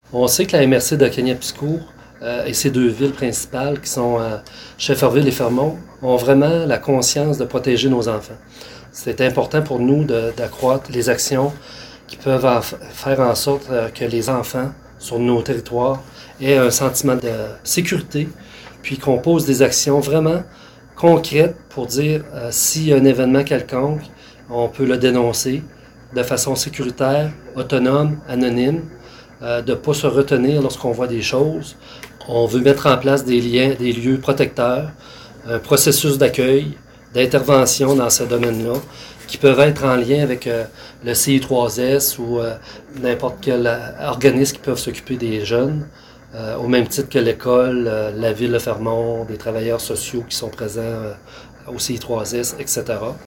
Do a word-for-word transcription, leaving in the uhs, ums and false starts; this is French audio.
On sait que la M R C de Kaniapishkour euh, et ses deux villes principales, qui sont euh, Shefferville et Fermont, ont vraiment la conscience de protéger nos enfants. C'est important pour nous de, d'accroître les actions qui peuvent en f- faire en sorte euh, que les enfants sur nos territoires aient un sentiment de sécurité, puis qu'on pose des actions vraiment concrètes pour dire euh, s'il y a un événement quelconque, on peut le dénoncer de façon sécuritaire, autonome, anonyme, euh, de ne pas se retenir lorsqu'on voit des choses. On veut mettre en place des liens, des lieux protecteurs, un processus d'accueil, d'intervention dans ce domaine-là, qui peuvent être en lien avec euh, le C I trois S ou euh, n'importe quel euh, organisme qui peuvent s'occuper des jeunes, euh, au même titre que l'école, euh, la ville de Fermont, des travailleurs sociaux qui sont présents euh, au C I trois S, et cetera.